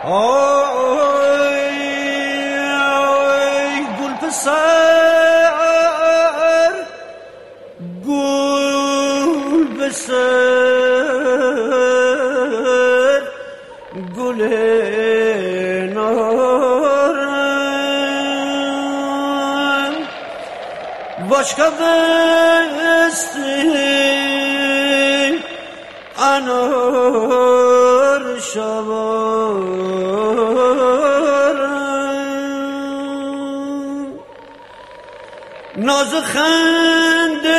آی گل پسر گل پسر گل نارم başka desti anar şavarım nazı khande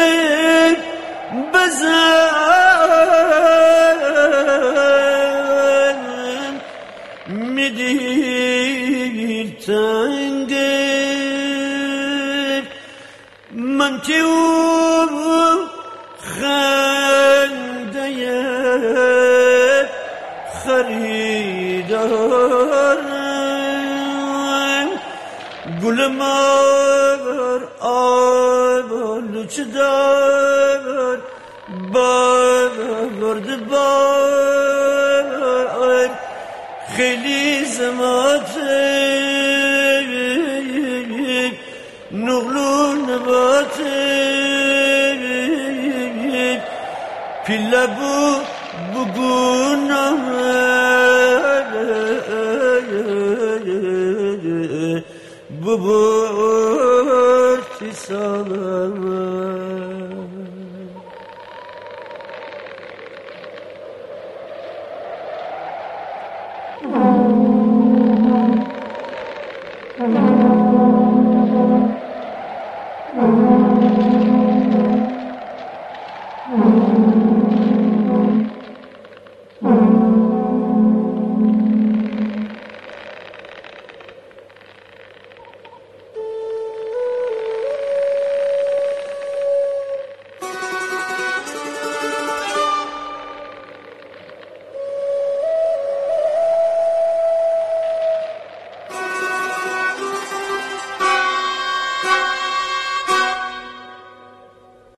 bezem midir tengir من تیوب خنده خریدارم گلم آلوچه دار برد بار خیلی زماته نغلو نباته پیله بگونم ببرتی سالم